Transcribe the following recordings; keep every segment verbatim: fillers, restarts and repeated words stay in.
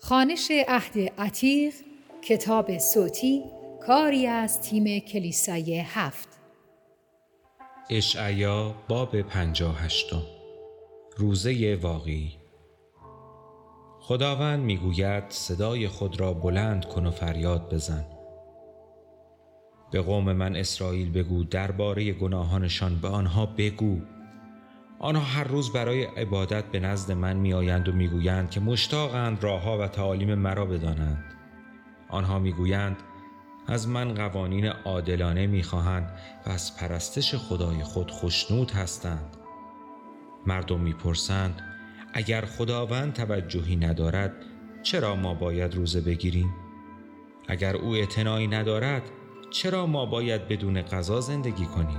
خوانش عهد عتیق، کتاب صوتی، کاری از تیم کلیسای هفت. اشعیا باب پنجاه و هشتم. روزه واقعی. خداوند میگوید صدای خود را بلند کن و فریاد بزن. به قوم من اسرائیل بگو درباره گناهانشان به آنها بگو. آنها هر روز برای عبادت به نزد من میآیند و میگویند که مشتاقند راهها و تعالیم مرا بدانند. آنها میگویند از من قوانین عادلانه میخواهند و از پرستش خدای خود خوشنود هستند. مردم میپرسند اگر خداوند توجهی ندارد چرا ما باید روزه بگیریم؟ اگر او اعتنایی ندارد چرا ما باید بدون غذا زندگی کنیم؟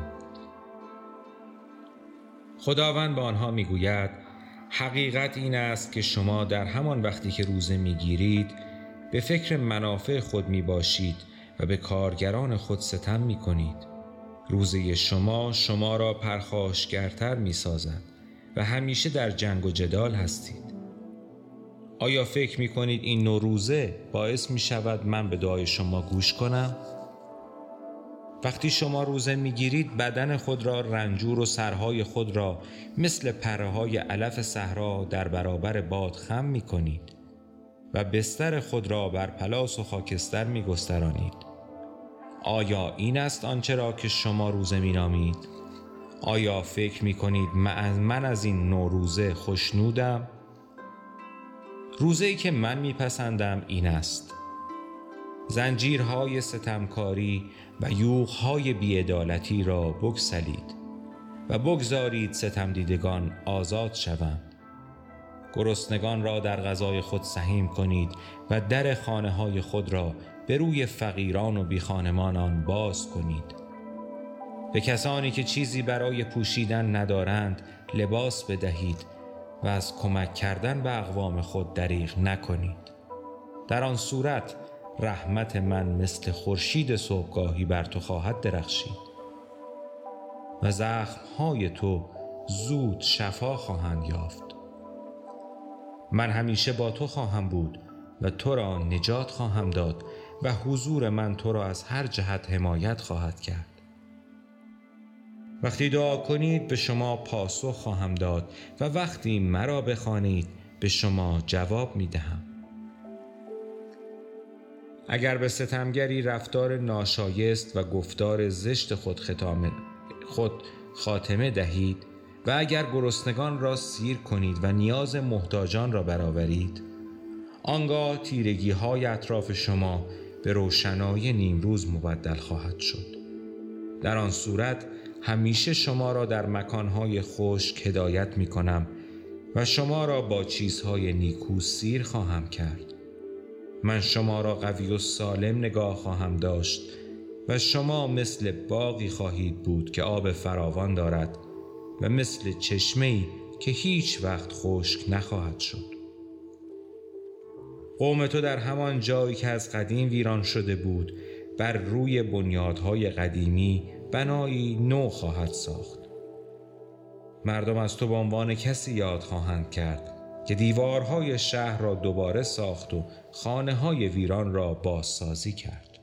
خداوند به آنها میگوید حقیقت این است که شما در همان وقتی که روزه میگیرید به فکر منافع خود میباشید و به کارگران خود ستم میکنید. روزه شما شما را پرخاشگرتر میسازد و همیشه در جنگ و جدال هستید. آیا فکر میکنید این نوع روزه باعث میشود من به دعای شما گوش کنم؟ وقتی شما روزه میگیرید بدن خود را رنجور و سرهای خود را مثل پره‌های علف صحرا در برابر باد خم میکنید و بستر خود را بر پلاس و خاکستر میگسترانید. آیا این است آنچه را که شما روزه مینامید؟ آیا فکر میکنید من از این نوع روزه خوشنودم؟ روزه‌ای که من میپسندم این است: زنجیرهای ستمکاری و یوغهای بی‌عدالتی را بگسلید و بگذارید ستم دیدگان آزاد شوند. گرسنگان را در غذای خود سهیم کنید و در خانه‌های خود را به روی فقیران و بیخانمانان باز کنید. به کسانی که چیزی برای پوشیدن ندارند لباس بدهید و از کمک کردن به اقوام خود دریغ نکنید. در آن صورت رحمت من مثل خورشید صبحگاهی بر تو خواهد درخشید و زخم‌های تو زود شفا خواهند یافت. من همیشه با تو خواهم بود و تو را نجات خواهم داد و حضور من تو را از هر جهت حمایت خواهد کرد. وقتی دعا کنید به شما پاسخ خواهم داد و وقتی مرا بخوانید به شما جواب می دهم. اگر به ستمگری رفتار ناشایست و گفتار زشت خود ختامه خود خاتمه دهید و اگر گرسنگان را سیر کنید و نیاز محتاجان را برآورید، آنگاه تیرگی های اطراف شما به روشنایی نیمروز مبدل خواهد شد. در آن صورت همیشه شما را در مکانهای خشک هدایت می کنم و شما را با چیزهای نیکو سیر خواهم کرد. من شما را قوی و سالم نگاه خواهم داشت و شما مثل باغی خواهید بود که آب فراوان دارد و مثل چشمه‌ای که هیچ وقت خشک نخواهد شد. قوم تو در همان جایی که از قدیم ویران شده بود بر روی بنیادهای قدیمی بنایی نو خواهد ساخت. مردم از تو به عنوان کسی یاد خواهند کرد که دیوارهای شهر را دوباره ساخت و خانه‌های ویران را بازسازی کرد.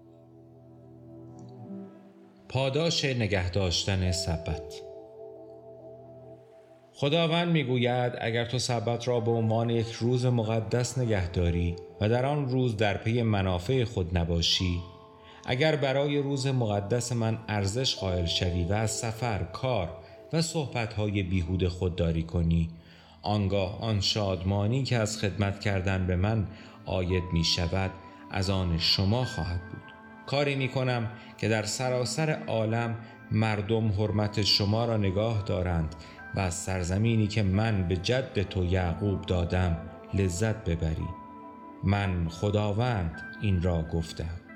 پاداش نگه داشتن سبت. خداوند میگوید اگر تو سبت را به عنوان یک روز مقدس نگهداری و در آن روز در پی منافع خود نباشی، اگر برای روز مقدس من ارزش قائل شوی و از سفر، کار و صحبت‌های بیهوده خودداری کنی، آنگاه آن شادمانی که از خدمت کردن به من عاید می شود از آن شما خواهد بود. کاری می کنم که در سراسر عالم مردم حرمت شما را نگاه دارند و از سرزمینی که من به جد تو یعقوب دادم لذت ببری. من خداوند این را گفتم.